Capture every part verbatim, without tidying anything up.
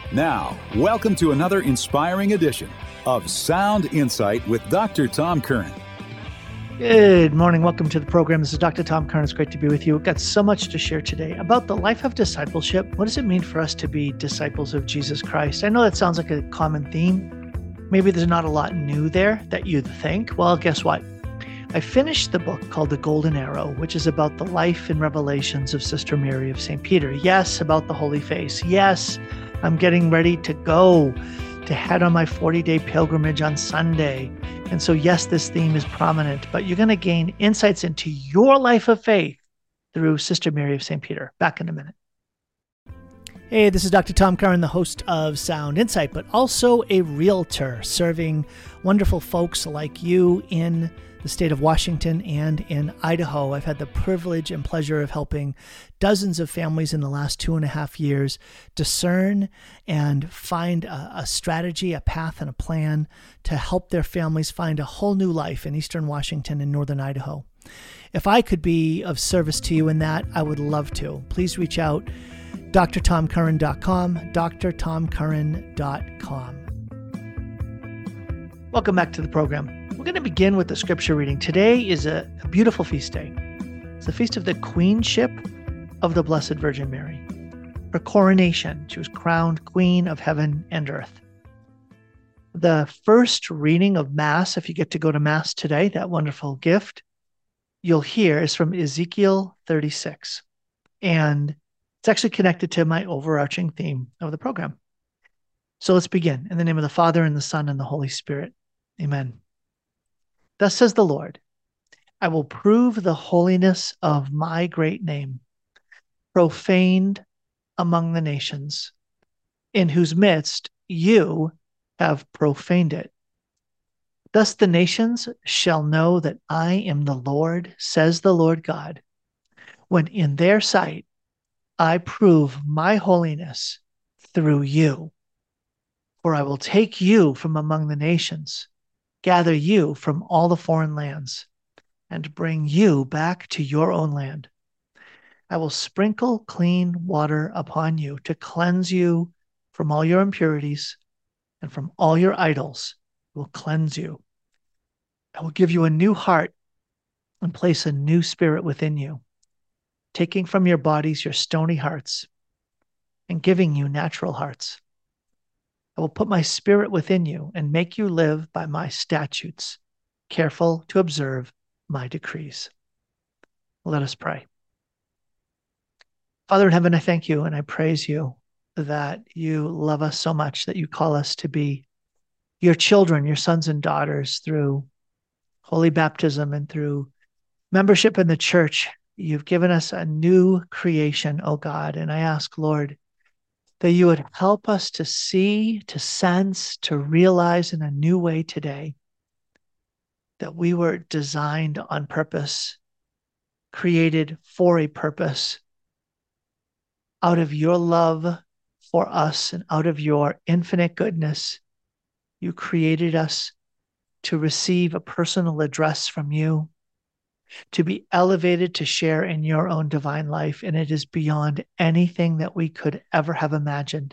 Now, welcome to another inspiring edition of Sound Insight with Doctor Tom Curran. Good morning. Welcome to the program. This is Doctor Tom Curran. It's great to be with you. We've got so much to share today about the life of discipleship. What does it mean for us to be disciples of Jesus Christ? I know that sounds like a common theme. Maybe there's not a lot new there that you'd think. Well, guess what? I finished the book called The Golden Arrow, which is about the life and revelations of Sister Mary of Saint Peter. Yes, about the Holy Face. Yes, I'm getting ready to go to head on my forty-day pilgrimage on Sunday. And so, yes, this theme is prominent, but you're going to gain insights into your life of faith through Sister Mary of Saint Peter. Back in a minute. Hey, this is Doctor Tom Curran, the host of Sound Insight, but also a realtor serving wonderful folks like you in the state of Washington and in Idaho. I've had the privilege and pleasure of helping dozens of families in the last two and a half years discern and find a, a strategy, a path, and a plan to help their families find a whole new life in Eastern Washington and Northern Idaho. If I could be of service to you in that, I would love to. Please reach out, d r tom curran dot com, d r tom curran dot com. Welcome back to the program. We're going to begin with the scripture reading. Today is a, a beautiful feast day. It's the feast of the Queenship of the Blessed Virgin Mary. Her coronation, she was crowned Queen of Heaven and Earth. The first reading of Mass, if you get to go to Mass today, that wonderful gift, you'll hear is from Ezekiel thirty-six. And it's actually connected to my overarching theme of the program. So let's begin. In the name of the Father, and the Son, and the Holy Spirit. Amen. Thus says the Lord, I will prove the holiness of my great name, profaned among the nations, in whose midst you have profaned it. Thus the nations shall know that I am the Lord, says the Lord God, when in their sight I prove my holiness through you. For I will take you from among the nations, gather you from all the foreign lands, and bring you back to your own land. I will sprinkle clean water upon you to cleanse you from all your impurities, and from all your idols will cleanse you. I will give you a new heart and place a new spirit within you, taking from your bodies your stony hearts and giving you natural hearts. I will put my spirit within you and make you live by my statutes, careful to observe my decrees. Let us pray. Father in heaven, I thank you and I praise you that you love us so much, that you call us to be your children, your sons and daughters through holy baptism and through membership in the church. You've given us a new creation, O God, and I ask, Lord, that you would help us to see, to sense, to realize in a new way today that we were designed on purpose, created for a purpose. Out of your love for us and out of your infinite goodness, you created us to receive a personal address from you, to be elevated to share in your own divine life, and it is beyond anything that we could ever have imagined.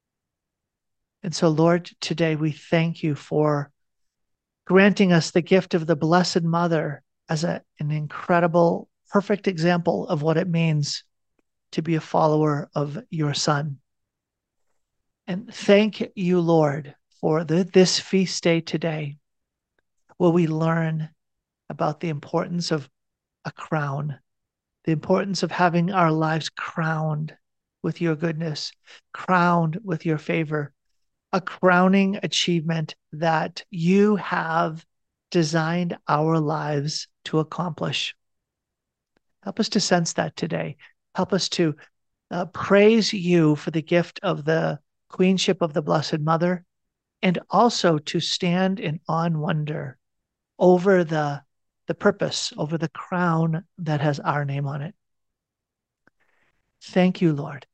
And so, Lord, today we thank you for granting us the gift of the Blessed Mother as a, an incredible, perfect example of what it means to be a follower of your Son. And thank you, Lord, for the, this feast day today, where we learn about the importance of a crown, the importance of having our lives crowned with your goodness, crowned with your favor, a crowning achievement that you have designed our lives to accomplish. Help us to sense that today. Help us to uh, praise you for the gift of the Queenship of the Blessed Mother, and also to stand in awe and wonder over the, the purpose, over the crown that has our name on it. Thank you, Lord.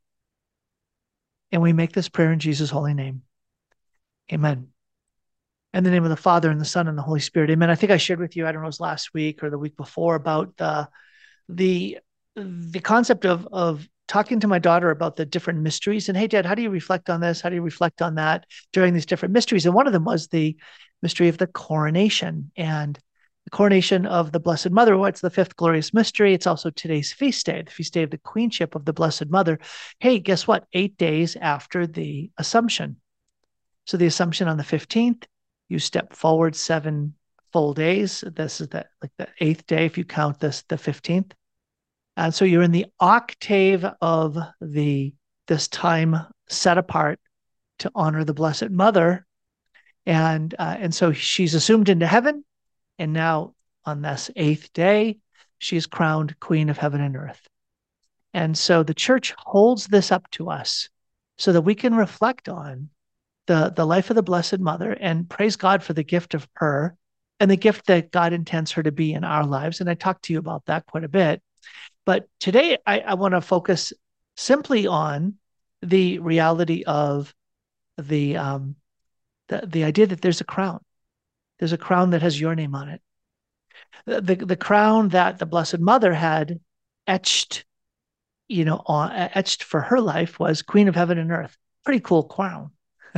And we make this prayer in Jesus' holy name. Amen. In the name of the Father, and the Son, and the Holy Spirit. Amen. I think I shared with you, I don't know, it was last week or the week before, about the the the concept of, of talking to my daughter about the different mysteries. And hey, Dad, how do you reflect on this? How do you reflect on that during these different mysteries? And one of them was the mystery of the coronation and the coronation of the Blessed Mother. What's the fifth glorious mystery? It's also today's feast day, the feast day of the queenship of the Blessed Mother. Hey, guess what? Eight days after the Assumption. So the Assumption on the fifteenth, you step forward seven full days. This is the, like the eighth day if you count this, the fifteenth. And so you're in the octave of the this time set apart to honor the Blessed Mother. And, uh, and so she's assumed into heaven. And now on this eighth day, she's crowned Queen of Heaven and Earth. And so the church holds this up to us so that we can reflect on the, the life of the Blessed Mother and praise God for the gift of her and the gift that God intends her to be in our lives. And I talked to you about that quite a bit. But today I, I want to focus simply on the reality of the, um, the the idea that there's a crown. There's a crown that has your name on it. The, the, the crown that the Blessed Mother had etched, you know, on, etched for her life was Queen of Heaven and Earth. Pretty cool crown.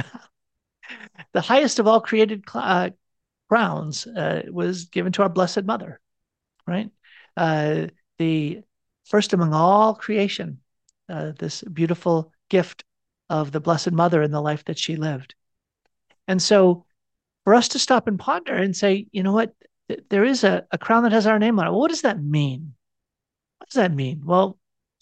The highest of all created uh, crowns uh, was given to our Blessed Mother, right? Uh, the first among all creation, uh, this beautiful gift of the Blessed Mother and the life that she lived. And so for us to stop and ponder and say, you know what, there is a, a crown that has our name on it. Well, what does that mean? What does that mean? Well,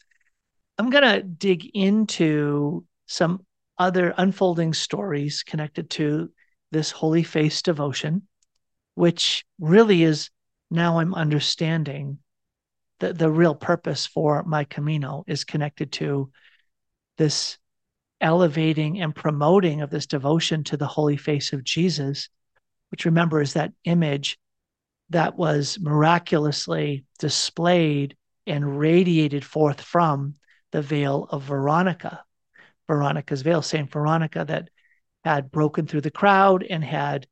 I'm going to dig into some other unfolding stories connected to this Holy Face devotion, which really is, now I'm understanding the, the real purpose for my Camino is connected to this elevating and promoting of this devotion to the Holy Face of Jesus, which, remember, is that image that was miraculously displayed and radiated forth from the veil of Veronica, Veronica's veil, Saint Veronica, that had broken through the crowd and had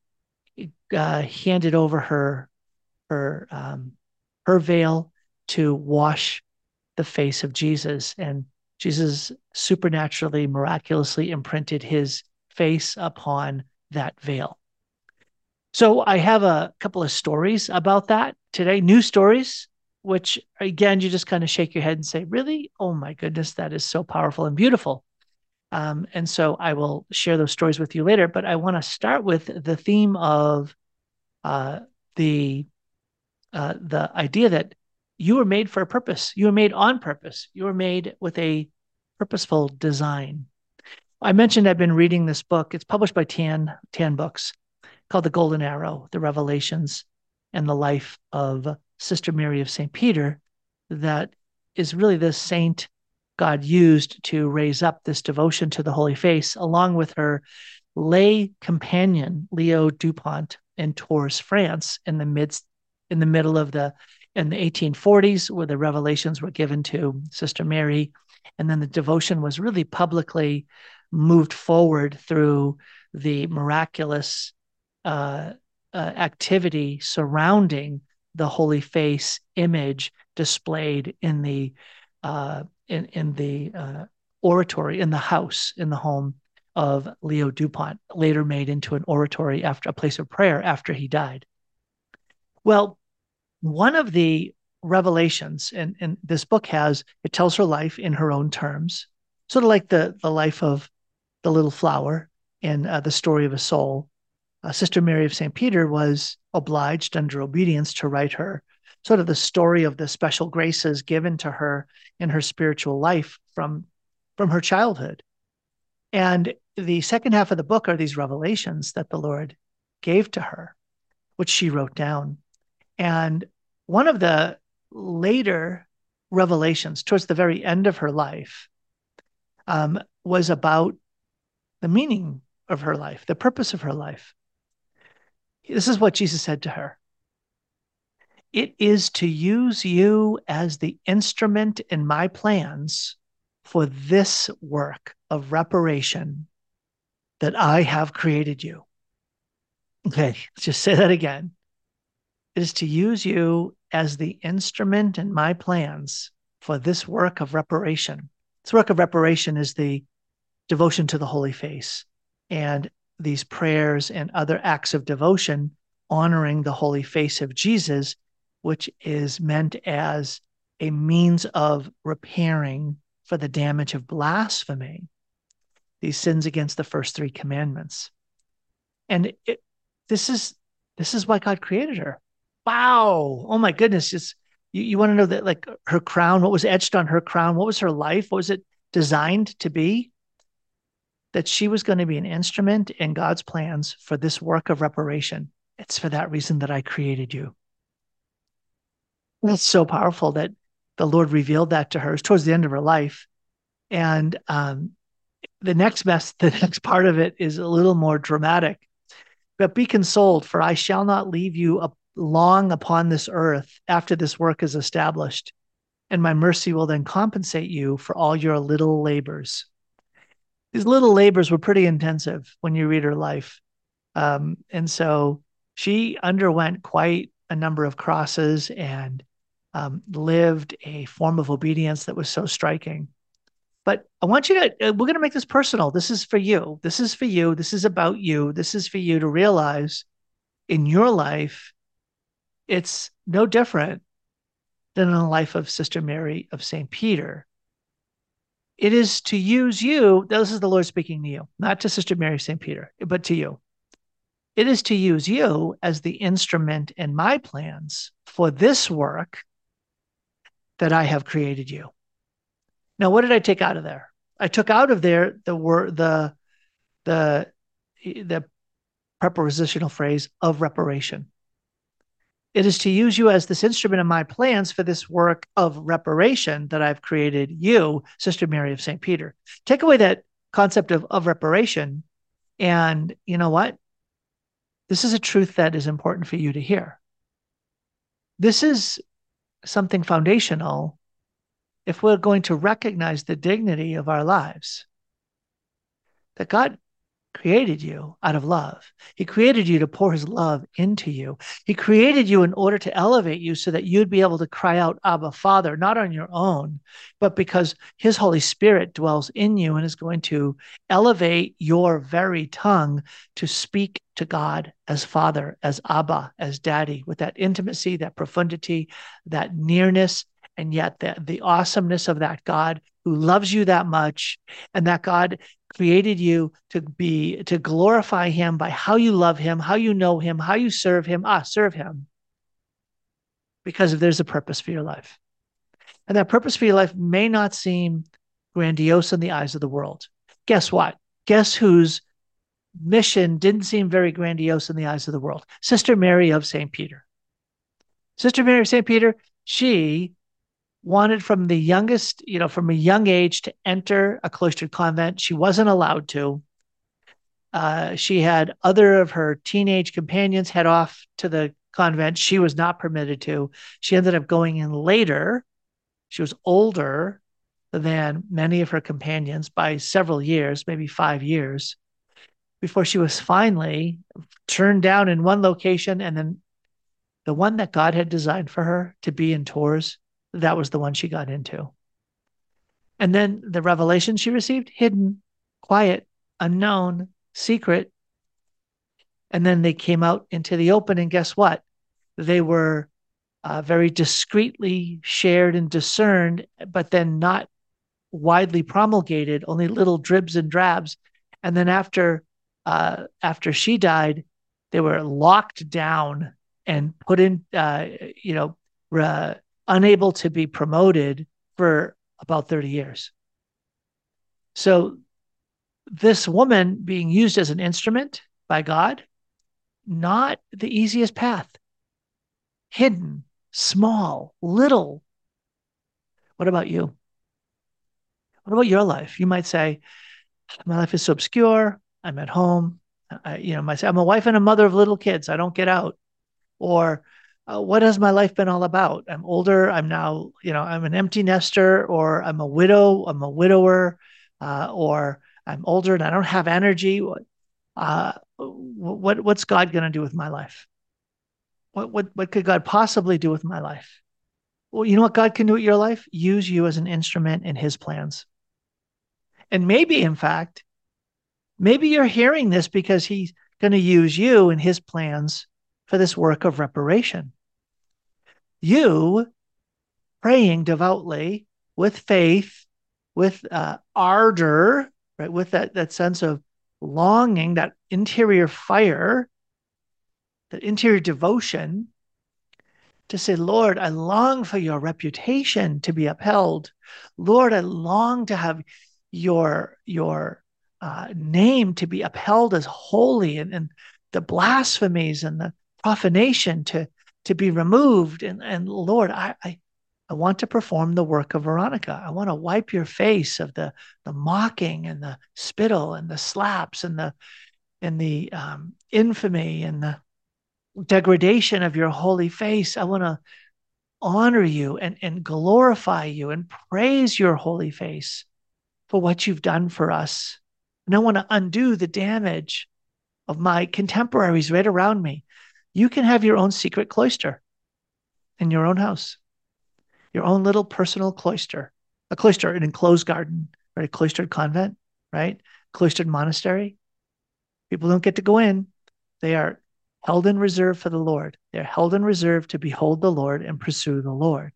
uh, handed over her her um, her veil to wash the face of Jesus. And Jesus supernaturally, miraculously imprinted his face upon that veil. So I have a couple of stories about that today, new stories, which again, you just kind of shake your head and say, really? Oh my goodness, that is so powerful and beautiful. Um, and so I will share those stories with you later, but I want to start with the theme of uh, the, uh, the idea that you were made for a purpose. You were made on purpose. You were made with a purposeful design. I mentioned I've been reading this book. It's published by Tan, Tan Books, called The Golden Arrow, The Revelations and the Life of Sister Mary of Saint Peter, that is really the saint God used to raise up this devotion to the Holy Face, along with her lay companion, Leo Dupont, in Tours, France, in the midst, in the middle of the, in the eighteen forties, where the revelations were given to Sister Mary. And then the devotion was really publicly moved forward through the miraculous uh, uh, activity surrounding the Holy Face image displayed in the uh, in in the uh, oratory, in the house, in the home of Leo Dupont, later made into an oratory, after a place of prayer after he died. Well, one of the revelations, and, and this book has, it tells her life in her own terms, sort of like the, the life of the little flower in uh, The Story of a Soul. Uh, Sister Mary of Saint Peter was obliged under obedience to write her sort of the story of the special graces given to her in her spiritual life from, from her childhood. And the second half of the book are these revelations that the Lord gave to her, which she wrote down. And one of the later revelations towards the very end of her life um, was about the meaning of her life, the purpose of her life. This is what Jesus said to her. It is to use you as the instrument in my plans for this work of reparation that I have created you. Okay, let's just say that again. It is to use you as the instrument in my plans for this work of reparation This work of reparation is the devotion to the Holy Face and these prayers and other acts of devotion honoring the Holy Face of Jesus, which is meant as a means of repairing for the damage of blasphemy, these sins against the first three commandments. And it, this is this is why God created her. Wow. Oh my goodness. It's, you, you want to know that, like, her crown, what was etched on her crown? What was her life? What was it designed to be? That she was going to be an instrument in God's plans for this work of reparation. It's for that reason that I created you. That's so powerful that the Lord revealed that to her. It was towards the end of her life. And um, the next mess, the next part of it is a little more dramatic. But be consoled, for I shall not leave you long upon this earth after this work is established, and my mercy will then compensate you for all your little labors. These little labors were pretty intensive when you read her life. Um, and so she underwent quite a number of crosses and um, lived a form of obedience that was so striking. But I want you to, we're going to make this personal. This is for you. This is for you. This is about you. This is for you to realize in your life, it's no different than in the life of Sister Mary of Saint Peter. It is to use you. This is the Lord speaking to you, not to Sister Mary of Saint Peter, but to you. It is to use you as the instrument in my plans for this work that I have created you. Now, what did I take out of there? I took out of there the word, the, the, the prepositional phrase of reparation. It is to use you as this instrument in my plans for this work of reparation that I've created you, Sister Mary of Saint Peter. Take away that concept of, of reparation, and you know what? This is a truth that is important for you to hear. This is something foundational if we're going to recognize the dignity of our lives. That God created you out of love. He created you to pour his love into you. He created you in order to elevate you so that you'd be able to cry out, Abba, Father, not on your own, but because his Holy Spirit dwells in you and is going to elevate your very tongue to speak to God as Father, as Abba, as Daddy, with that intimacy, that profundity, that nearness, and yet the, the awesomeness of that God who loves you that much, and that God created you to be, to glorify him by how you love him, how you know him, how you serve him, ah, serve him, because there's a purpose for your life. And that purpose for your life may not seem grandiose in the eyes of the world. Guess what? Guess whose mission didn't seem very grandiose in the eyes of the world? Sister Mary of Saint Peter. Sister Mary of Saint Peter, she wanted from the youngest, you know, from a young age to enter a cloistered convent. She wasn't allowed to. Uh, she had other of her teenage companions head off to the convent. She was not permitted to. She ended up going in later. She was older than many of her companions by several years, maybe five years, before she was finally turned down in one location. And then the one that God had designed for her to be in Tours, that was the one she got into. And then the revelation she received, hidden, quiet, unknown, secret. And then they came out into the open, and guess what? They were uh, very discreetly shared and discerned, but then not widely promulgated, only little dribs and drabs. And then after, uh, after she died, they were locked down and put in, uh, you know, uh, unable to be promoted for about thirty years. So this woman being used as an instrument by God, not the easiest path. Hidden, small, little. What about you? What about your life? You might say, my life is so obscure. I'm at home. I, you know, my, I'm a wife and a mother of little kids. I don't get out. Or Uh, what has my life been all about? I'm older. I'm now, you know, I'm an empty nester, or I'm a widow. I'm a widower, uh, or I'm older and I don't have energy. Uh, what what's God going to do with my life? What what what could God possibly do with my life? Well, you know what God can do with your life? Use you as an instrument in his plans. And maybe, in fact, maybe you're hearing this because he's going to use you in his plans for this work of reparation. You praying devoutly with faith, with uh, ardor, right? With that, that sense of longing, that interior fire, that interior devotion to say, Lord, I long for your reputation to be upheld. Lord, I long to have your, your uh, name to be upheld as holy, and, and the blasphemies and the profanation to, to be removed. And, and Lord, I, I, I want to perform the work of Veronica. I want to wipe your face of the, the mocking and the spittle and the slaps and the, and the um, infamy and the degradation of your holy face. I want to honor you and, and glorify you and praise your holy face for what you've done for us. And I want to undo the damage of my contemporaries right around me. You can have your own secret cloister in your own house, your own little personal cloister, a cloister, an enclosed garden, right? A cloistered convent, right? Cloistered monastery. People don't get to go in. They are held in reserve for the Lord. They're held in reserve to behold the Lord and pursue the Lord.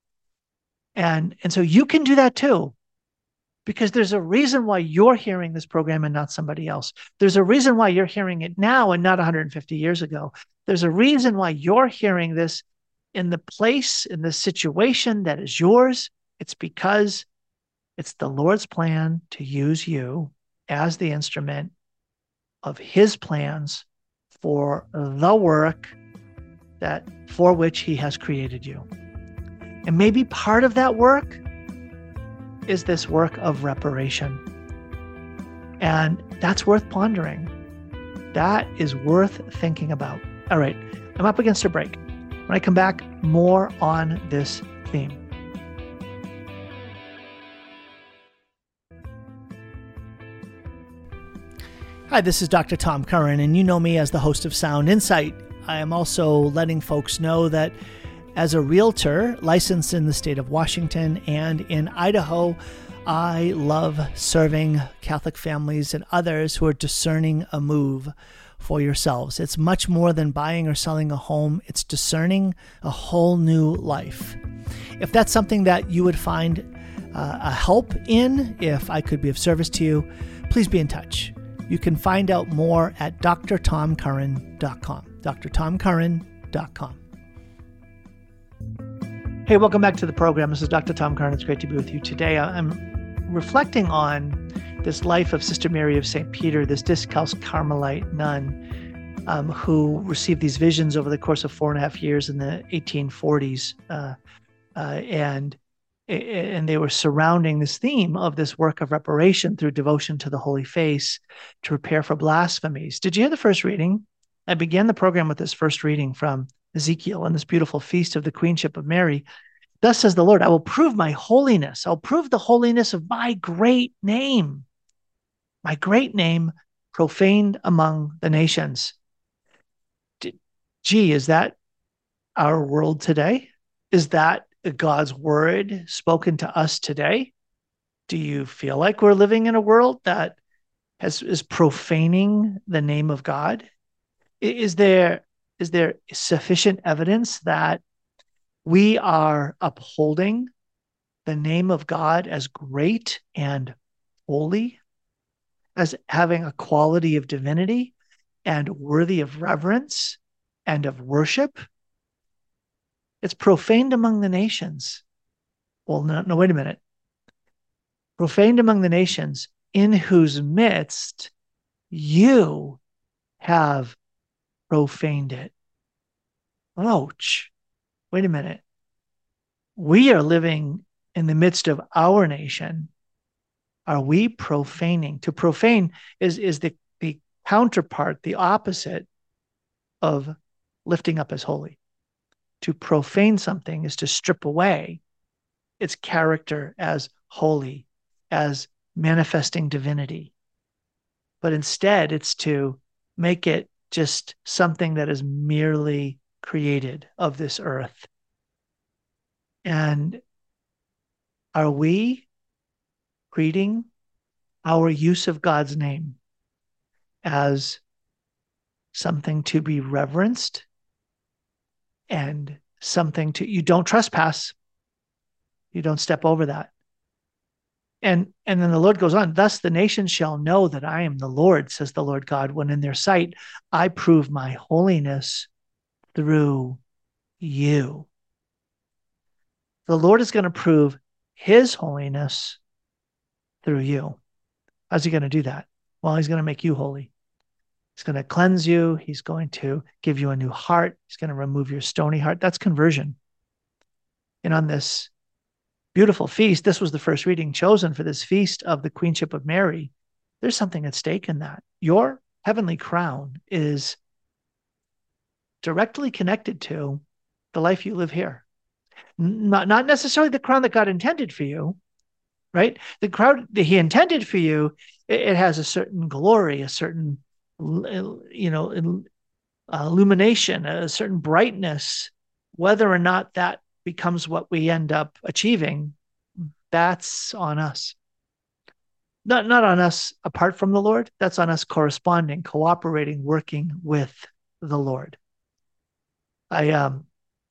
And, and so you can do that too, because there's a reason why you're hearing this program and not somebody else. There's a reason why you're hearing it now and not one hundred fifty years ago. There's a reason why you're hearing this in the place, in the situation that is yours. It's because it's the Lord's plan to use you as the instrument of his plans for the work that for which he has created you. And maybe part of that work is this work of reparation. And that's worth pondering. That is worth thinking about. All right, I'm up against a break. When I come back, more on this theme. Hi, this is Doctor Tom Curran, and you know me as the host of Sound Insight. I am also letting folks know that as a realtor licensed in the state of Washington and in Idaho, I love serving Catholic families and others who are discerning a move for yourselves. It's much more than buying or selling a home. It's discerning a whole new life. If that's something that you would find uh, a help in, if I could be of service to you, please be in touch. You can find out more at d r tom curran dot com. d r tom curran dot com. Hey, welcome back to the program. This is Doctor Tom Curran. It's great to be with you today. I'm reflecting on this life of Sister Mary of Saint Peter, this Discalced Carmelite nun um, who received these visions over the course of four and a half years in the eighteen forties. Uh, uh, and And they were surrounding this theme of this work of reparation through devotion to the Holy Face to prepare for blasphemies. Did you hear the first reading? I began the program with this first reading from Ezekiel and this beautiful feast of the Queenship of Mary. Thus says the Lord, I will prove my holiness. I'll prove the holiness of my great name. My great name profaned among the nations. Gee, is that our world today? Is that God's word spoken to us today? Do you feel like we're living in a world that has, is profaning the name of God? Is there, is there sufficient evidence that we are upholding the name of God as great and holy, as having a quality of divinity and worthy of reverence and of worship? It's profaned among the nations. Well, no, no, wait a minute. Profaned among the nations, in whose midst you have profaned it. Ouch. Wait a minute. We are living in the midst of our nation. Are we profaning? To profane is, is the, the counterpart, the opposite of lifting up as holy. To profane something is to strip away its character as holy, as manifesting divinity. But instead, it's to make it just something that is merely created of this earth. And are we creating our use of God's name as something to be reverenced and something to, you don't trespass. You don't step over that. And, and then the Lord goes on, thus the nations shall know that I am the Lord, says the Lord God, when in their sight I prove my holiness through you. The Lord is going to prove his holiness through you. How's he going to do that? Well, he's going to make you holy. He's going to cleanse you. He's going to give you a new heart. He's going to remove your stony heart. That's conversion. And on this beautiful feast, this was the first reading chosen for this feast of the Queenship of Mary. There's something at stake in that. Your heavenly crown is directly connected to the life you live here. Not, not necessarily the crown that God intended for you, right? The crown that he intended for you, it, it has a certain glory, a certain, you know, uh, illumination, a certain brightness. Whether or not that becomes what we end up achieving, that's on us. Not, not on us apart from the Lord. That's on us corresponding, cooperating, working with the Lord. I um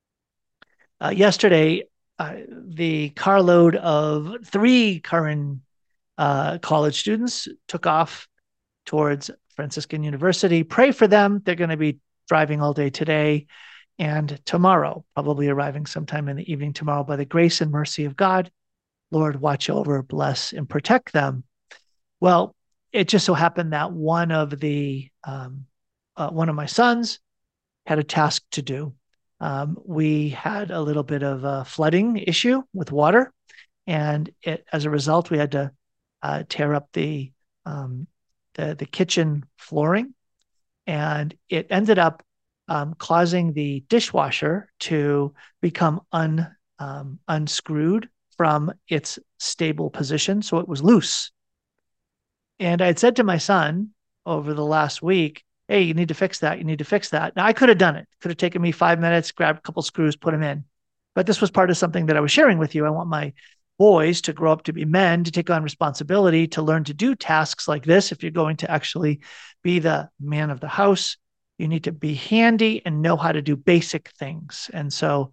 uh, yesterday uh, the carload of three current uh, college students took off towards Franciscan University. Pray for them. They're going to be driving all day today and tomorrow, probably arriving sometime in the evening tomorrow. By the grace and mercy of God, Lord, watch over, bless, and protect them. Well, it just so happened that one of the um, uh, one of my sons had a task to do. Um, we had a little bit of a flooding issue with water, and it, as a result, we had to uh, tear up the, um, the the kitchen flooring, and it ended up um, causing the dishwasher to become un um, unscrewed from its stable position, so it was loose. And I had said to my son over the last week, hey, you need to fix that. You need to fix that. Now, I could have done it. Could have taken me five minutes, grabbed a couple screws, put them in. But this was part of something that I was sharing with you. I want my boys to grow up to be men, to take on responsibility, to learn to do tasks like this. If you're going to actually be the man of the house, you need to be handy and know how to do basic things. And so,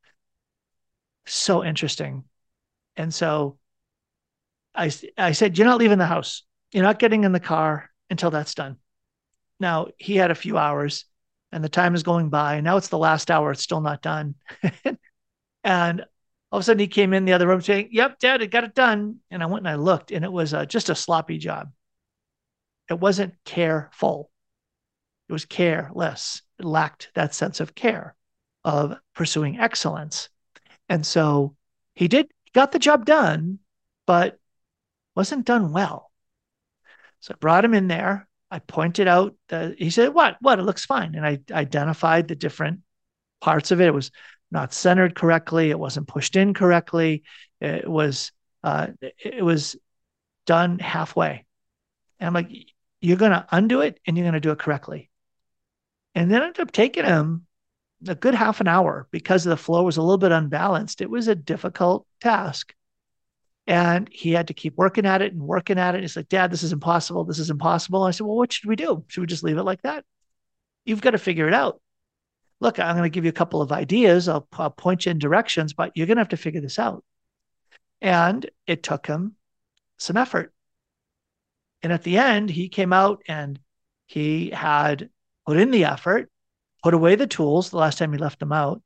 so interesting. And so I, I said, you're not leaving the house. You're not getting in the car until that's done. Now, he had a few hours and the time is going by. And now it's the last hour. It's still not done. And all of a sudden he came in the other room saying, yep, Dad, I got it done. And I went and I looked, and it was uh, just a sloppy job. It wasn't careful. It was careless. It lacked that sense of care, of pursuing excellence. And so he did, got the job done, but wasn't done well. So I brought him in there. I pointed out that he said, what, what, it looks fine. And I identified the different parts of it. It was not centered correctly. It wasn't pushed in correctly. It was, uh, it was done halfway. And I'm like, you're going to undo it and you're going to do it correctly. And then I ended up taking him a good half an hour because the flow was a little bit unbalanced. It was a difficult task. And he had to keep working at it and working at it. He's like, Dad, this is impossible. This is impossible. I said, well, what should we do? Should we just leave it like that? You've got to figure it out. Look, I'm going to give you a couple of ideas. I'll, I'll point you in directions, but you're going to have to figure this out. And it took him some effort. And at the end, he came out and he had put in the effort, put away the tools the last time he left them out.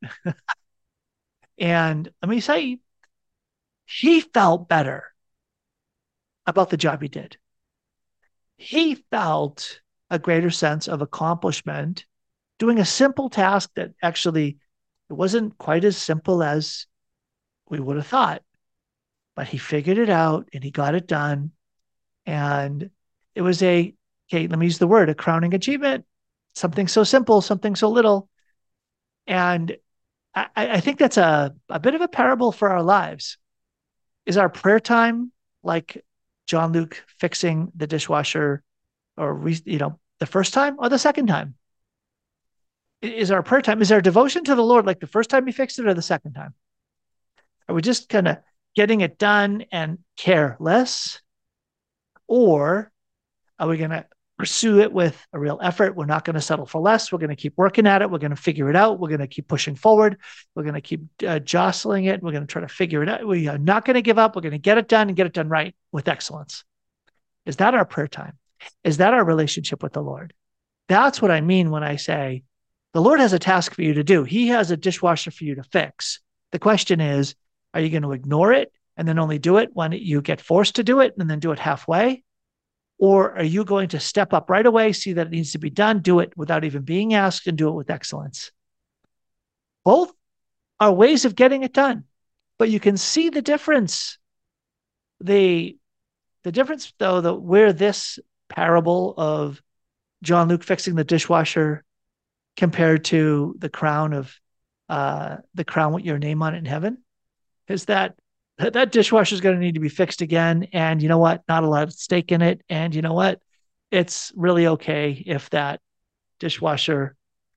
And let me say, he felt better about the job he did. He felt a greater sense of accomplishment doing a simple task that actually it wasn't quite as simple as we would have thought. But he figured it out and he got it done. And it was a, okay, let me use the word, a crowning achievement. Something so simple, something so little. And I, I think that's a, a bit of a parable for our lives. Is our prayer time like John Luke fixing the dishwasher, or, you know, the first time or the second time? Is our prayer time, is our devotion to the Lord like the first time he fixed it or the second time? Are we just kind of getting it done and careless? Or are we going to pursue it with a real effort? We're not going to settle for less. We're going to keep working at it. We're going to figure it out. We're going to keep pushing forward. We're going to keep uh, jostling it. We're going to try to figure it out. We are not going to give up. We're going to get it done and get it done right with excellence. Is that our prayer time? Is that our relationship with the Lord? That's what I mean when I say the Lord has a task for you to do. He has a dishwasher for you to fix. The question is, are you going to ignore it and then only do it when you get forced to do it and then do it halfway? Or are you going to step up right away, see that it needs to be done, do it without even being asked, and do it with excellence? Both are ways of getting it done, but you can see the difference. The, the difference, though, that where this parable of John Luke fixing the dishwasher compared to the crown of uh, the crown with your name on it in heaven is that that dishwasher is going to need to be fixed again. And you know what? Not a lot of stake in it. And you know what? It's really okay if that dishwasher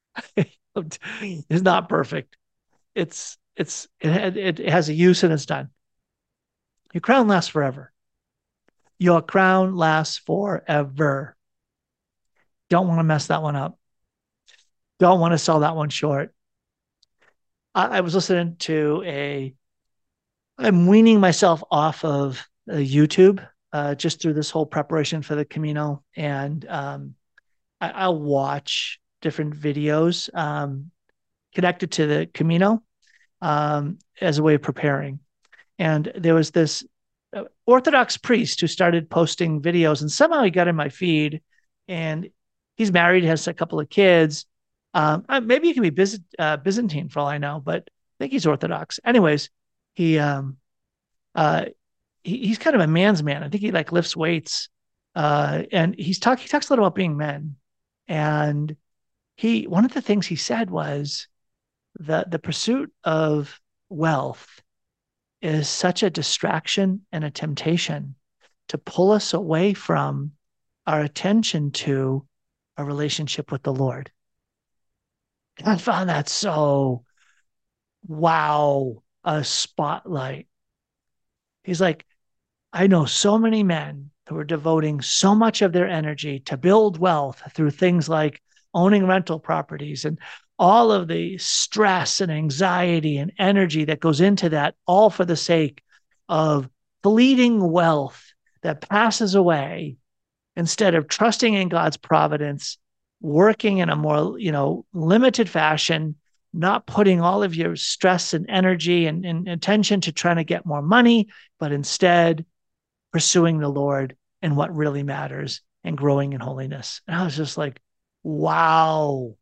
is not perfect. It's, it's, it, it has a use and it's done. Your crown lasts forever. Your crown lasts forever. Don't want to mess that one up. Don't want to sell that one short. I, I was listening to a, I'm weaning myself off of uh, YouTube uh, just through this whole preparation for the Camino. And um, I, I'll watch different videos um, connected to the Camino um, as a way of preparing. And there was this uh, Orthodox priest who started posting videos, and somehow he got in my feed, and he's married, has a couple of kids. Um, maybe he can be Byz- uh, Byzantine for all I know, but I think he's Orthodox. Anyways, he um, uh, he, he's kind of a man's man. I think he like lifts weights, uh, and he's talk he talks a lot about being men. And he one of the things he said was that the pursuit of wealth is such a distraction and a temptation to pull us away from our attention to a relationship with the Lord. And I found that so, wow, a spotlight. He's like, I know so many men who are devoting so much of their energy to build wealth through things like owning rental properties and all of the stress and anxiety and energy that goes into that, all for the sake of fleeting wealth that passes away, instead of trusting in God's providence, working in a more, you know, limited fashion, not putting all of your stress and energy and, and attention to trying to get more money, but instead pursuing the Lord and what really matters and growing in holiness. And I was just like, wow,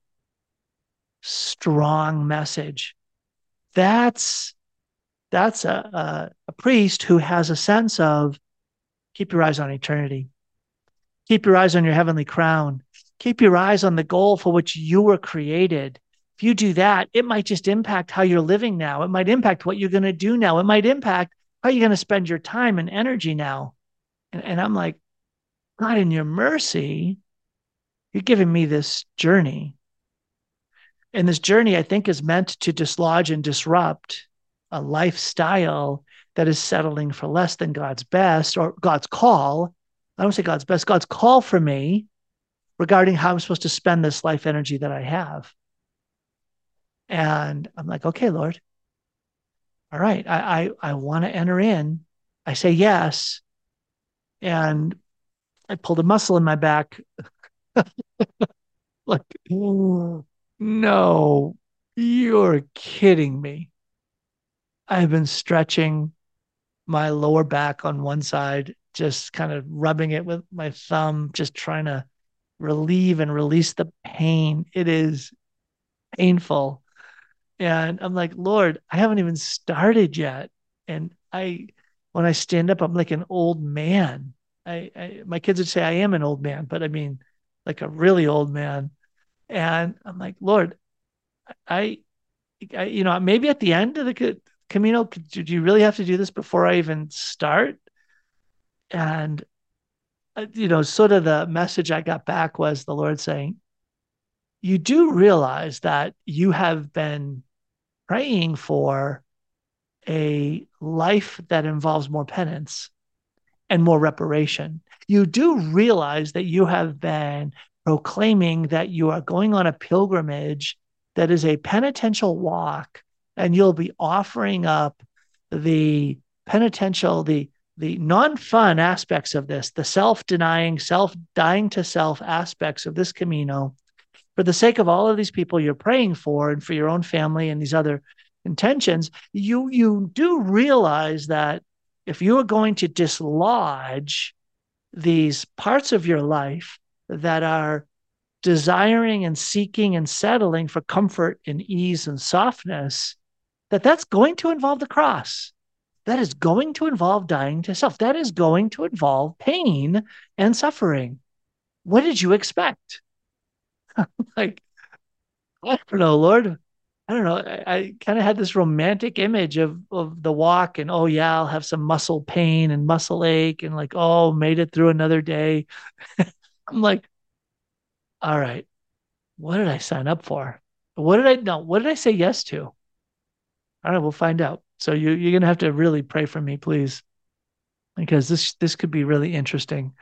strong message. That's, that's a, a, a priest who has a sense of keep your eyes on eternity. Keep your eyes on your heavenly crown. Keep your eyes on the goal for which you were created. If you do that, it might just impact how you're living now. It might impact what you're going to do now. It might impact how you're going to spend your time and energy now. And, and I'm like, God, in your mercy, you're giving me this journey. And this journey, I think, is meant to dislodge and disrupt a lifestyle that is settling for less than God's best or God's call. I don't say God's best, God's call for me regarding how I'm supposed to spend this life energy that I have. And I'm like, okay, Lord, all right, I, I, I want to enter in. I say yes. And I pulled a muscle in my back. Like, no, you're kidding me. I've been stretching my lower back on one side, just kind of rubbing it with my thumb, just trying to relieve and release the pain. It is painful. And I'm like, Lord, I haven't even started yet. And I, when I stand up, I'm like an old man. I, I my kids would say I am an old man, but I mean like a really old man. And I'm like, Lord, I, I you know, maybe at the end of the Camino, do you really have to do this before I even start? And, uh, you know, sort of the message I got back was the Lord saying, you do realize that you have been praying for a life that involves more penance and more reparation. you do realize that you have been proclaiming that you are going on a pilgrimage that is a penitential walk, and you'll be offering up the penitential, the the non-fun aspects of this, the self-denying, self-dying to self aspects of this Camino, for the sake of all of these people you're praying for and for your own family and these other intentions. You, you do realize that if you are going to dislodge these parts of your life that are desiring and seeking and settling for comfort and ease and softness, that that's going to involve the cross. That is going to involve dying to self. That is going to involve pain and suffering. What did you expect? Like, I don't know, Lord. I don't know. I, I kind of had this romantic image of, of the walk, and oh yeah, I'll have some muscle pain and muscle ache, and like, oh, made it through another day. I'm like, all right, what did I sign up for? What did I no? What did I say yes to? All right, we'll find out. So you, you're going to have to really pray for me, please, because this this could be really interesting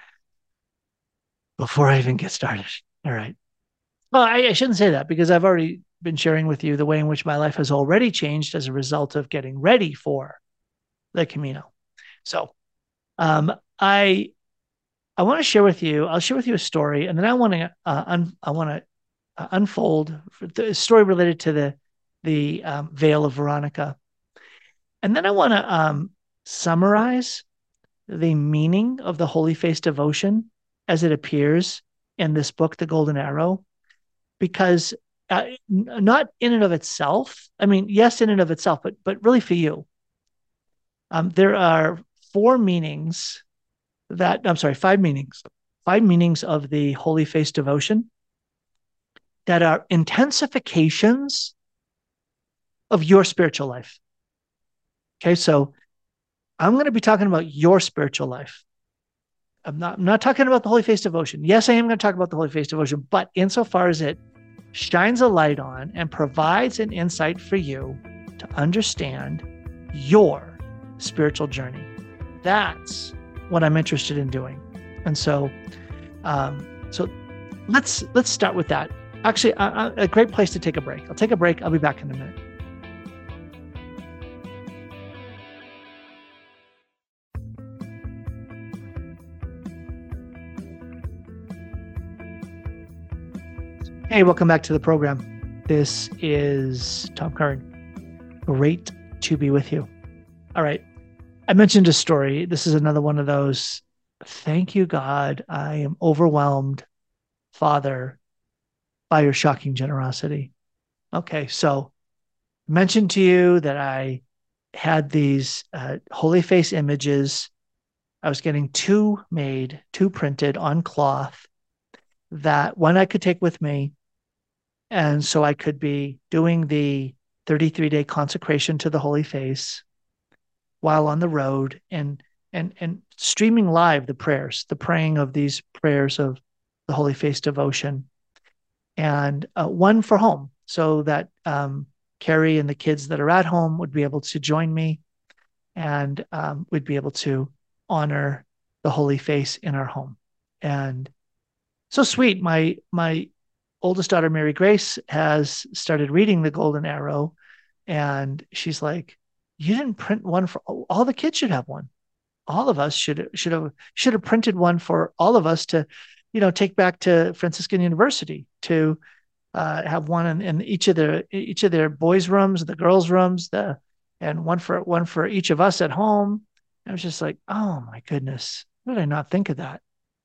before I even get started. All right. Well, I, I shouldn't say that, because I've already been sharing with you the way in which my life has already changed as a result of getting ready for the Camino. So um, I I want to share with you, I'll share with you a story, and then I want to uh, un, I want to uh, unfold the story related to the the um, Veil of Veronica. And then I want to um, summarize the meaning of the Holy Face devotion as it appears in this book, The Golden Arrow, because uh, not in and of itself. I mean, yes, in and of itself, but but really for you. Um, there are four meanings that, I'm sorry, five meanings, five meanings of the Holy Face devotion that are intensifications of your spiritual life. Okay, so I'm going to be talking about your spiritual life. I'm not, I'm not talking about the Holy Face devotion. Yes, I am going to talk about the Holy Face devotion, but insofar as it shines a light on and provides an insight for you to understand your spiritual journey. That's what I'm interested in doing. And so, um, so let's let's start with that. Actually, a, a great place to take a break. I'll take a break. I'll be back in a minute. Hey, welcome back to the program. This is Tom Curran. Great to be with you. All right. I mentioned a story. This is another one of those, thank you, God, I am overwhelmed, Father, by your shocking generosity. Okay, so I mentioned to you that I had these uh, Holy Face images. I was getting two made, two printed on cloth, that one I could take with me. And so I could be doing the thirty-three day consecration to the Holy Face while on the road, and and and streaming live the prayers, the praying of these prayers of the Holy Face devotion, and uh, one for home, so that um, Carrie and the kids that are at home would be able to join me, and um, we'd be able to honor the Holy Face in our home. And so sweet, my my oldest daughter, Mary Grace, has started reading The Golden Arrow, and she's like, you didn't print one for all the kids should have one. All of us should should have should have printed one for all of us to, you know, take back to Franciscan University to uh, have one in, in each of their each of their boys' rooms, the girls' rooms, the and one for one for each of us at home. I was just like, oh my goodness, how did I not think of that?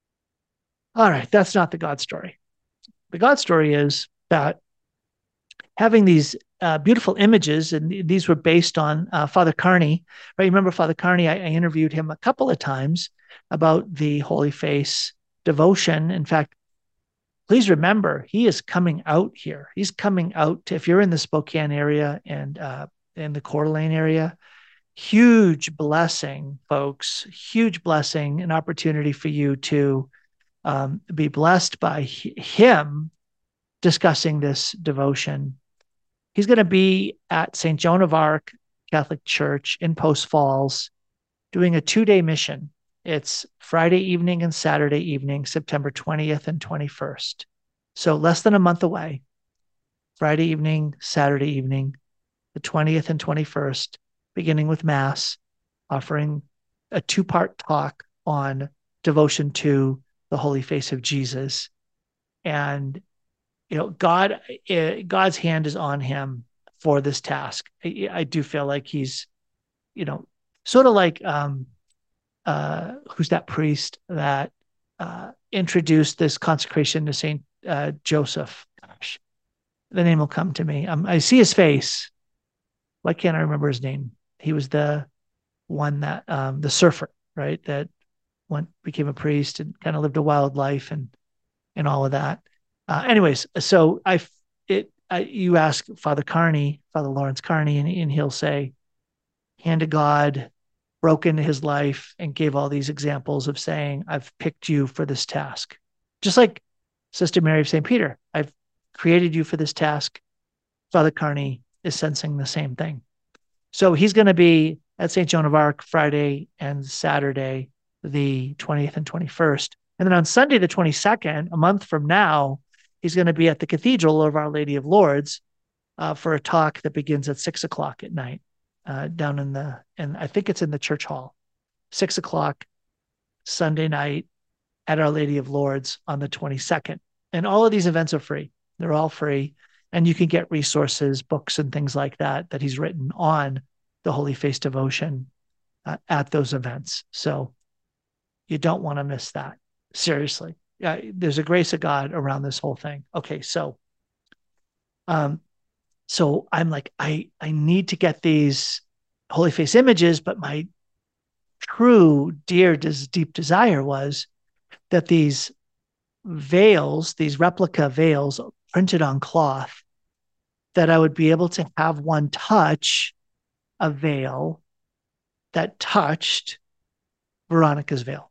All right, that's not the God story. The God story is that having these uh, beautiful images, and these were based on uh, Father Carney, right? Remember Father Carney? I, I interviewed him a couple of times about the Holy Face devotion. In fact, please remember, he is coming out here. He's coming out to, if you're in the Spokane area and uh, in the Coeur d'Alene area, huge blessing, folks, huge blessing, an opportunity for you to um, be blessed by him discussing this devotion. He's going to be at Saint Joan of Arc Catholic Church in Post Falls doing a two-day mission. It's Friday evening and Saturday evening, September twentieth and twenty-first. So less than a month away. Friday evening, Saturday evening, the twentieth and twenty-first, beginning with Mass, offering a two-part talk on devotion to the Holy Face of Jesus. And, you know, God, God's hand is on him for this task. I, I do feel like he's, you know, sort of like, um, uh, who's that priest that uh, introduced this consecration to Saint uh, Joseph? Gosh, the name will come to me. Um, I see his face. Why can't I remember his name? He was the one that, um, the surfer, right? That went, became a priest and kind of lived a wild life and, and all of that. Uh, anyways, so I, it, I, you ask Father Carney, Father Lawrence Carney, and, and he'll say, hand of God broke into his life and gave all these examples of saying, I've picked you for this task. Just like Sister Mary of Saint Peter, I've created you for this task. Father Carney is sensing the same thing. So he's going to be at Saint Joan of Arc Friday and Saturday, the twentieth and twenty-first. And then on Sunday, the twenty-second, a month from now, he's going to be at the Cathedral of Our Lady of Lourdes uh, for a talk that begins at six o'clock at night uh, down in the, and I think it's in the church hall, six o'clock Sunday night at Our Lady of Lourdes on the twenty-second. And all of these events are free. They're all free. And you can get resources, books, and things like that that he's written on the Holy Face devotion uh, at those events. So you don't want to miss that. Seriously. Uh, there's a grace of God around this whole thing. Okay, so um, so I'm like, I, I need to get these Holy Face images, but my true, dear, des- deep desire was that these veils, these replica veils printed on cloth, that I would be able to have one touch a veil that touched Veronica's veil.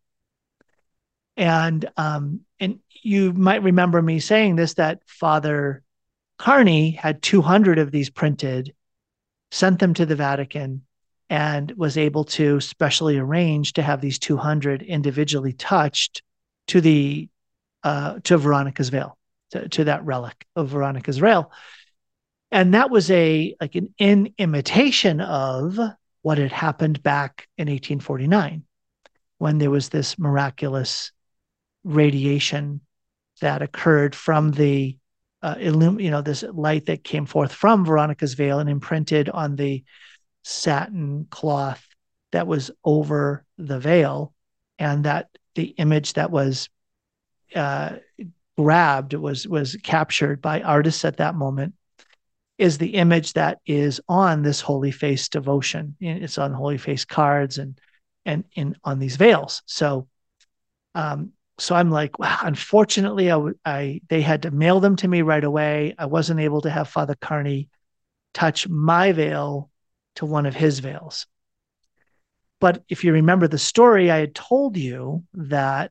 And um, and you might remember me saying this, that Father Carney had two hundred of these printed, sent them to the Vatican, and was able to specially arrange to have these two hundred individually touched to the uh, to Veronica's veil, to, to that relic of Veronica's veil. And that was a like an in imitation of what had happened back in eighteen forty-nine, when there was this miraculous radiation that occurred from the uh, illum- you know, this light that came forth from Veronica's veil and imprinted on the satin cloth that was over the veil, and that the image that was uh, grabbed was was captured by artists at that moment is the image that is on this Holy Face devotion. It's on Holy Face cards and and in on these veils. So, um, so I'm like, wow. Unfortunately, I, I they had to mail them to me right away. I wasn't able to have Father Carney touch my veil to one of his veils. But if you remember the story, I had told you that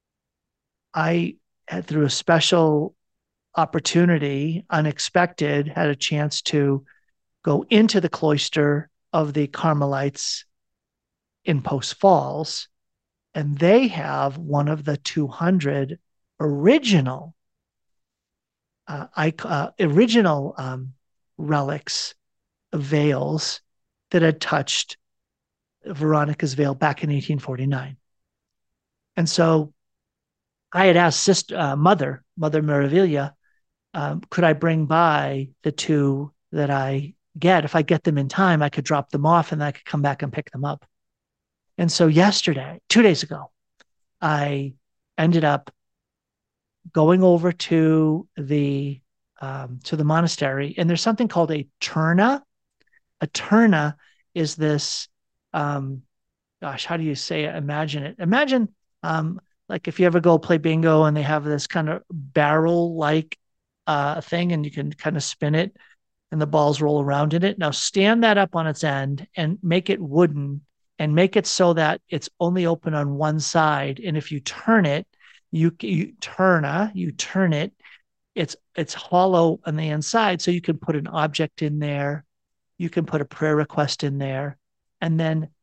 I had, through a special opportunity, unexpected, had a chance to go into the cloister of the Carmelites in Post Falls, and they have one of the two hundred original uh, uh, original um, relics, veils that had touched Veronica's veil back in eighteen forty-nine. And so I had asked sister, uh, mother, Mother Meraviglia, um, could I bring by the two that I get? If I get them in time, I could drop them off and I could come back and pick them up. And so yesterday, two days ago, I ended up going over to the um, to the monastery, and there's something called a turna. A turna is this, um, gosh, how do you say it? Imagine it. Imagine um, like if you ever go play bingo and they have this kind of barrel-like uh, thing, and you can kind of spin it, and the balls roll around in it. Now stand that up on its end and make it wooden, and make it so that it's only open on one side. And if you turn it, you you turn a, you turn it, it's it's hollow on the inside, so you can put an object in there, you can put a prayer request in there, and then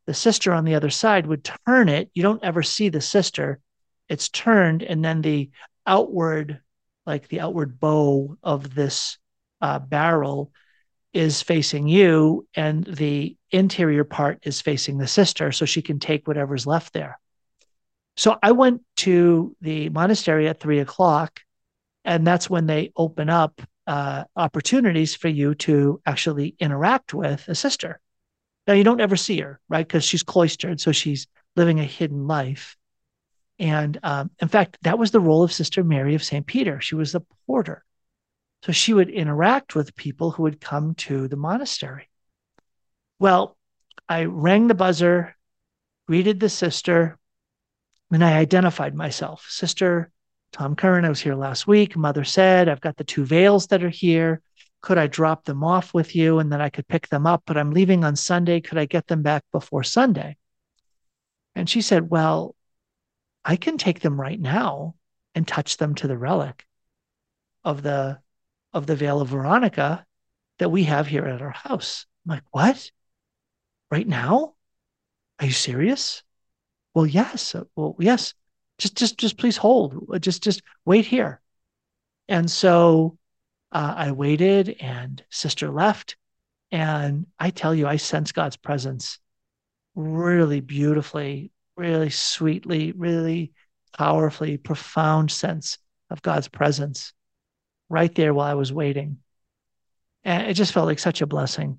the sister on the other side would turn it. You don't ever see the sister. It's turned, and then the outward, like the outward bow of this uh, barrel is facing you, and the interior part is facing the sister, so she can take whatever's left there. So I went to the monastery at three o'clock, and that's when they open up uh, opportunities for you to actually interact with a sister. Now, you don't ever see her, right? Because she's cloistered, so she's living a hidden life. And um, in fact, that was the role of Sister Mary of Saint Peter. She was the porter. So she would interact with people who would come to the monastery. Well, I rang the buzzer, greeted the sister, and I identified myself. Sister Tom Curran, I was here last week. Mother said, I've got the two veils that are here. Could I drop them off with you and then I could pick them up? But I'm leaving on Sunday. Could I get them back before Sunday? And she said, well, I can take them right now and touch them to the relic of the of the veil of Veronica that we have here at our house. I'm like, what? Right now? Are you serious? Well, yes. Well, yes. Just, just, just please hold. Just, just wait here. And so uh, I waited, and sister left. And I tell you, I sense God's presence really beautifully, really sweetly, really powerfully, profound sense of God's presence right there while I was waiting. And it just felt like such a blessing.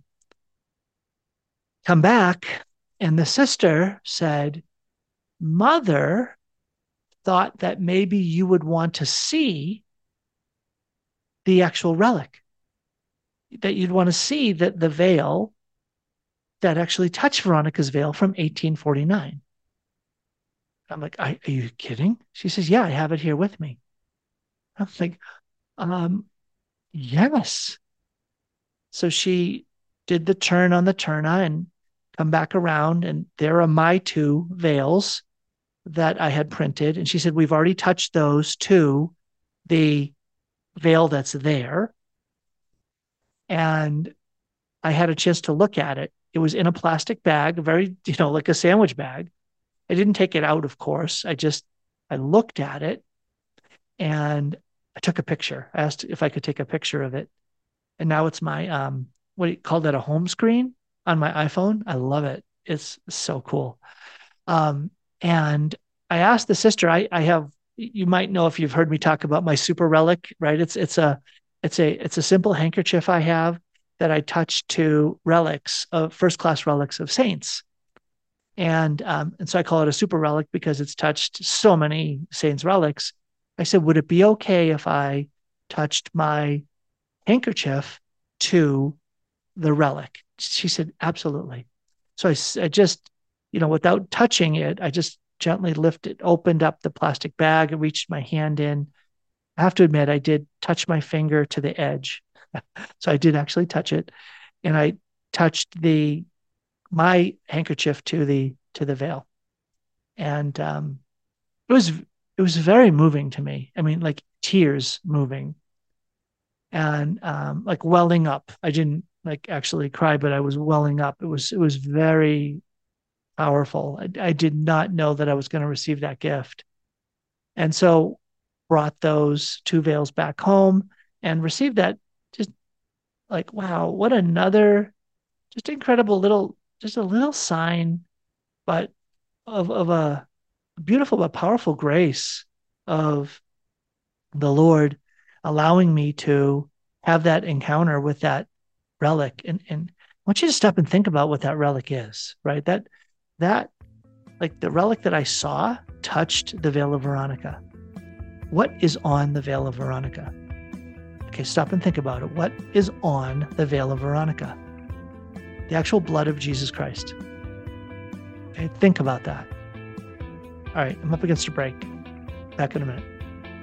Come back, and the sister said, Mother thought that maybe you would want to see the actual relic, that you'd want to see the, the veil that actually touched Veronica's veil from eighteen forty-nine. I'm like, are, are you kidding? She says, yeah, I have it here with me. I'm like, um, yes. So she did the turn on the turna and come back around, and there are my two veils that I had printed. And she said, we've already touched those to the veil that's there. And I had a chance to look at it. It was in a plastic bag, very, you know, like a sandwich bag. I didn't take it out, of course. I just, I looked at it and I took a picture. I asked if I could take a picture of it. And now it's my, um, what do you call that, a home screen on my iPhone? I love it. It's so cool. Um, and I asked the sister, I, I have, you might know if you've heard me talk about my super relic, right? It's, it's a, it's a, it's a simple handkerchief I have that I touch to relics of first class relics of saints. And, um, and so I call it a super relic because it's touched so many saints' relics. I said, would it be okay if I touched my handkerchief to the relic? She said, absolutely. So I, I just, you know, without touching it, I just gently lifted, opened up the plastic bag and reached my hand in. I have to admit, I did touch my finger to the edge. So I did actually touch it. And I touched the, my handkerchief to the, to the veil. And um, it was, it was very moving to me. I mean, like tears moving and um, like welling up. I didn't like actually cry, but I was welling up. It was, it was very powerful. I, I did not know that I was going to receive that gift. And so brought those two veils back home and received that. Just like, wow, what another just incredible little, just a little sign, but of, of a beautiful but powerful grace of the Lord allowing me to have that encounter with that relic. And, and I want you to stop and think about what that relic is, right? That, that, like the relic that I saw touched the veil of Veronica. What is on the veil of Veronica? Okay, stop and think about it. What is on the veil of Veronica? The actual blood of Jesus Christ. Okay, think about that. All right, I'm up against a break. Back in a minute.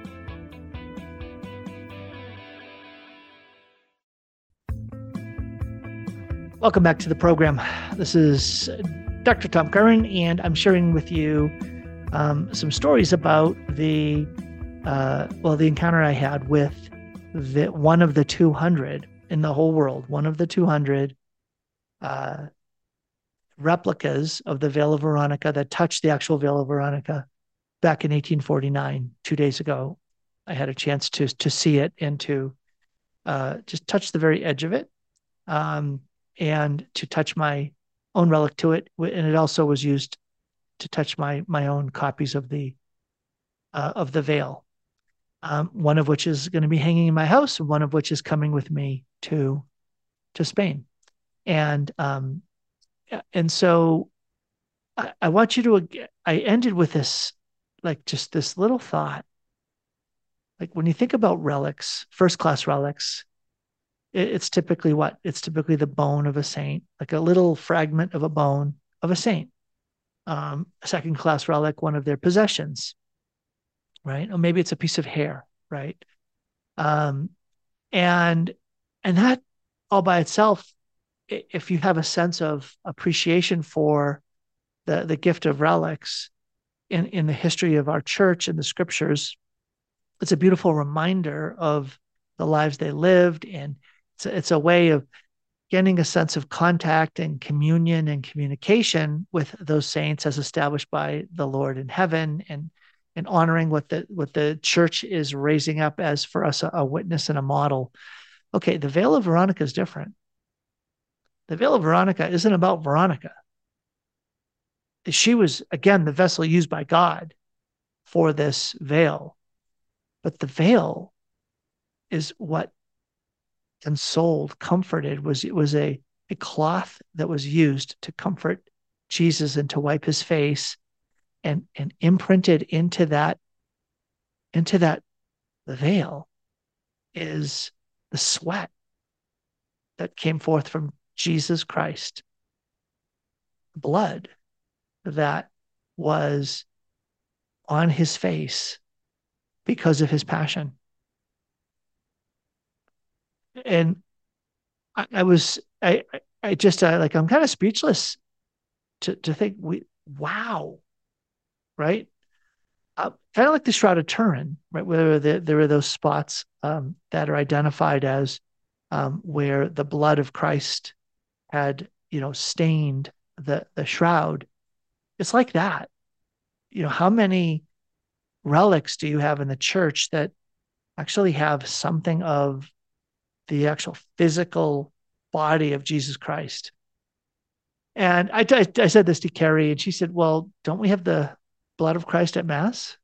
Welcome back to the program. This is Doctor Tom Curran, and I'm sharing with you um, some stories about the, uh, well, the encounter I had with the, one of the two hundred in the whole world, one of the two hundred uh, replicas of the Veil of Veronica that touched the actual Veil of Veronica back in eighteen forty-nine, two days ago. I had a chance to, to see it and to uh, just touch the very edge of it, um, and to touch my own relic to it. And it also was used to touch my my own copies of the uh, of the veil, um, one of which is going to be hanging in my house, and one of which is coming with me to to Spain. And um, and so I, I want you to. I ended with this, like just this little thought. Like when you think about relics, first class relics, it, it's typically what? It's typically the bone of a saint, like a little fragment of a bone of a saint. Um, a second class relic, one of their possessions, right? Or maybe it's a piece of hair, right? Um, and and that all by itself, if you have a sense of appreciation for the the gift of relics in in the history of our church and the scriptures, it's a beautiful reminder of the lives they lived, and it's a, it's a way of getting a sense of contact and communion and communication with those saints as established by the Lord in heaven, and and honoring what the what the church is raising up as for us a, a witness and a model. Okay, the Veil of Veronica is different. The Veil of Veronica isn't about Veronica. She was, again, the vessel used by God for this veil. But the veil is what consoled, comforted, was it was a, a cloth that was used to comfort Jesus and to wipe his face, and, and imprinted into that, into that veil is the sweat that came forth from Jesus Christ, blood that was on his face because of his passion. And I, I was, I, I just uh, like, I'm kind of speechless to, to think we, wow. Right. Uh, kind of like the Shroud of Turin, right? Where the, there are those spots um, that are identified as um, where the blood of Christ had, you know, stained the, the shroud. It's like that. You know, how many relics do you have in the church that actually have something of the actual physical body of Jesus Christ? And I, I, I said this to Carrie, and she said, well, don't we have the blood of Christ at Mass?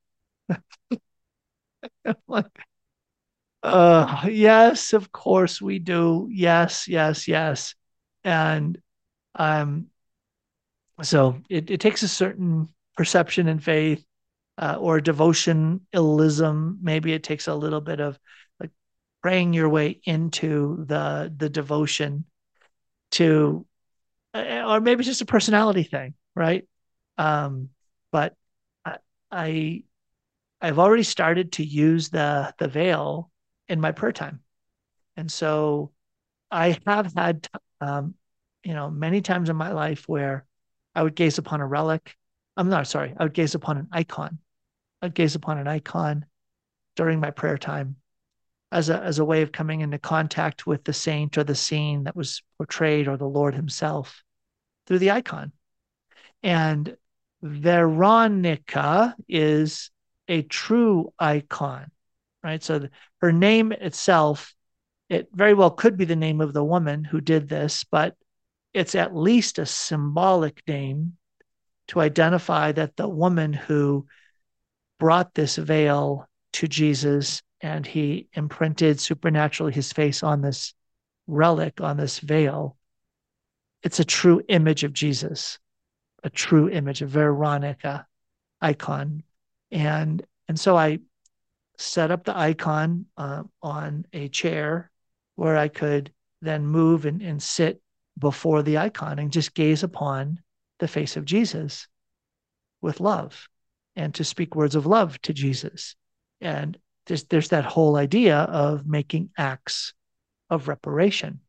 I'm like, uh, yes, of course we do. Yes, yes, yes. And um, so it, it takes a certain perception and faith, uh, or devotionalism. Maybe it takes a little bit of like praying your way into the the devotion to, uh, or maybe it's just a personality thing, right? Um, but I, I I've already started to use the the veil in my prayer time, and so I have had, um, you know, many times in my life where I would gaze upon a relic. I'm not sorry. I would gaze upon an icon. I'd gaze upon an icon during my prayer time as a as a way of coming into contact with the saint or the scene that was portrayed, or the Lord himself, through the icon. And Veronica is a true icon, right? So the, her name itself, it very well could be the name of the woman who did this, but it's at least a symbolic name to identify that the woman who brought this veil to Jesus, and he imprinted supernaturally his face on this relic, on this veil, it's a true image of Jesus, a true image of Veronica icon. And, and so I set up the icon uh, on a chair where I could then move and, and sit before the icon and just gaze upon the face of Jesus with love, and to speak words of love to Jesus. And there's, there's that whole idea of making acts of reparation.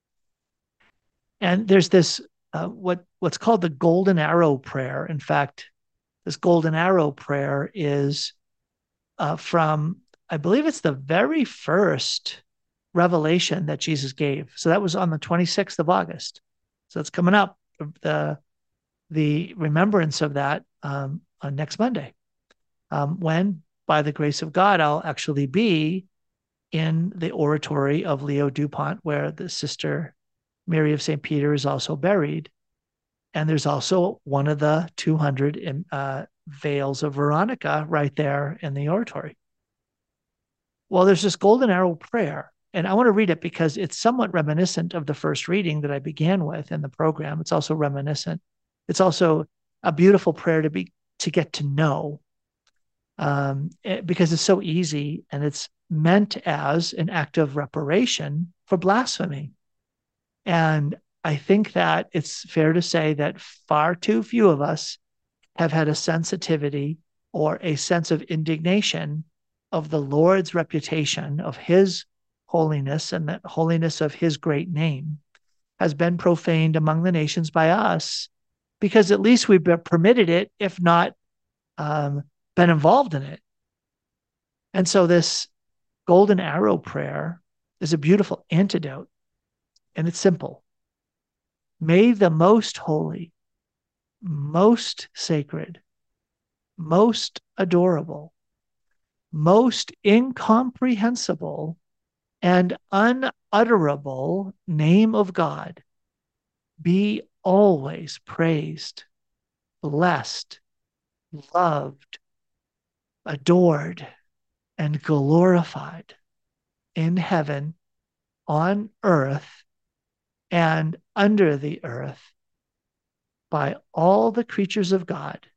And there's this, uh, what, what's called the golden arrow prayer. In fact, this golden arrow prayer is uh, from, I believe it's the very first revelation that Jesus gave. So that was on the twenty-sixth of August. So it's coming up, the the remembrance of that um, on next Monday, um, when, by the grace of God, I'll actually be in the oratory of Leo Dupont, where the Sister Mary of Saint Peter is also buried. And there's also one of the two hundred uh, veils of Veronica right there in the oratory. Well, there's this golden arrow prayer, and I want to read it because it's somewhat reminiscent of the first reading that I began with in the program. It's also reminiscent. It's also a beautiful prayer to be to get to know, um, it, because it's so easy, and it's meant as an act of reparation for blasphemy. And I think that it's fair to say that far too few of us have had a sensitivity or a sense of indignation of the Lord's reputation, of his holiness, and the holiness of his great name has been profaned among the nations by us, because at least we've been permitted it, if not um, been involved in it. And so this golden arrow prayer is a beautiful antidote, and it's simple. May the most holy, most sacred, most adorable, most incomprehensible, and unutterable name of God be always praised, blessed, loved, adored, and glorified in heaven, on earth, and under the earth by all the creatures of God,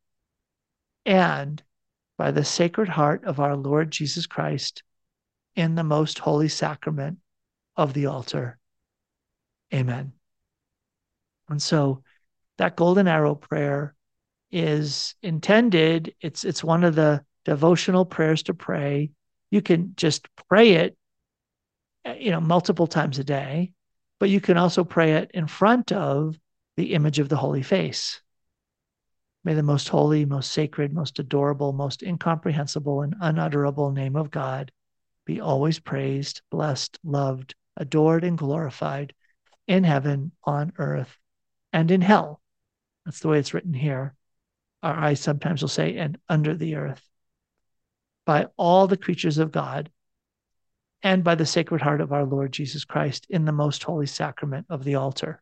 and by the Sacred Heart of our Lord Jesus Christ in the most holy sacrament of the altar. Amen. And so that golden arrow prayer is intended, it's it's one of the devotional prayers to pray. You can just pray it, you know, multiple times a day, but you can also pray it in front of the image of the Holy Face. May the most holy, most sacred, most adorable, most incomprehensible, and unutterable name of God be always praised, blessed, loved, adored, and glorified in heaven, on earth, and in hell. That's the way it's written here. Or I sometimes will say, and under the earth, by all the creatures of God, and by the Sacred Heart of our Lord Jesus Christ in the most holy sacrament of the altar.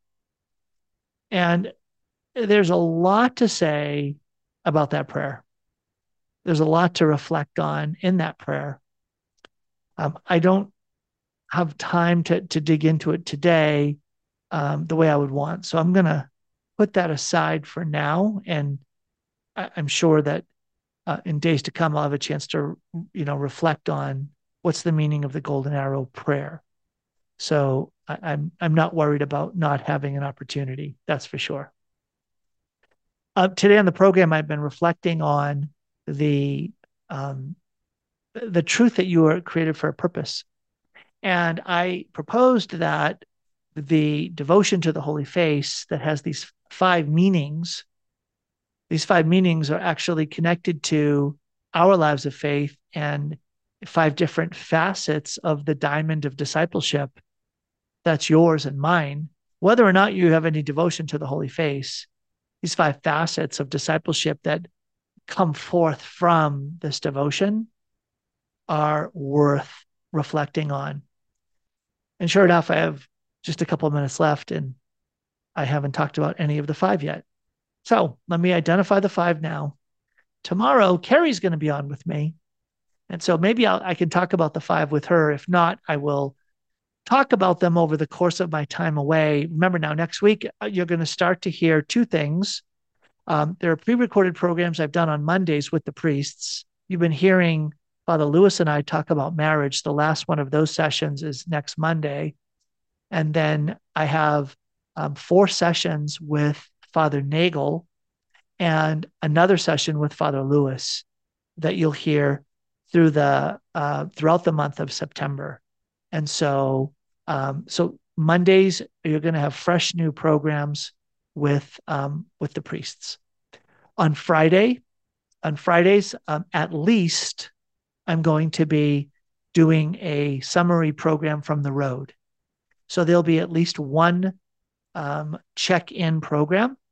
And there's a lot to say about that prayer. There's a lot to reflect on in that prayer. Um, I don't have time to, to dig into it today um, the way I would want. So I'm going to put that aside for now. And I, I'm sure that uh, in days to come, I'll have a chance to, you know, reflect on what's the meaning of the golden arrow prayer. So I, I'm, I'm not worried about not having an opportunity. That's for sure. Uh, today on the program, I've been reflecting on the um, the truth that you are created for a purpose. And I proposed that the devotion to the Holy Face that has these five meanings, these five meanings are actually connected to our lives of faith and five different facets of the diamond of discipleship that's yours and mine. Whether or not you have any devotion to the Holy Face, these five facets of discipleship that come forth from this devotion are worth reflecting on. And sure enough, I have just a couple of minutes left, and I haven't talked about any of the five yet. So let me identify the five now. Tomorrow, Carrie's going to be on with me. And so maybe I'll, I can talk about the five with her. If not, I will talk about them over the course of my time away. Remember now, next week, you're going to start to hear two things. Um, there are pre-recorded programs I've done on Mondays with the priests. You've been hearing Father Lewis and I talk about marriage. The last one of those sessions is next Monday. And then I have um, four sessions with Father Nagel and another session with Father Lewis that you'll hear through the uh, throughout the month of September. And so, um, so Mondays, you're going to have fresh new programs with um, with the priests. On Friday, on Fridays, um, at least, I'm going to be doing a summary program from the road. So there'll be at least one um, check-in program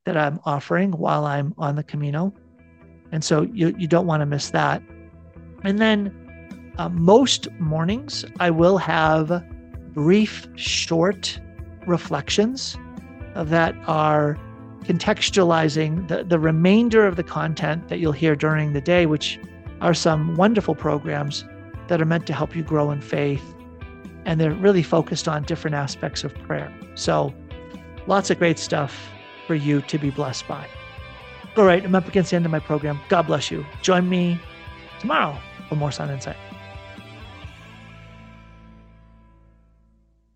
that I'm offering while I'm on the Camino. And so you, you don't want to miss that. And then uh, most mornings, I will have brief, short reflections that are contextualizing the, the remainder of the content that you'll hear during the day, which are some wonderful programs that are meant to help you grow in faith. And they're really focused on different aspects of prayer. So lots of great stuff for you to be blessed by. All right, I'm up against the end of my program. God bless you. Join me tomorrow for more Sound Insight.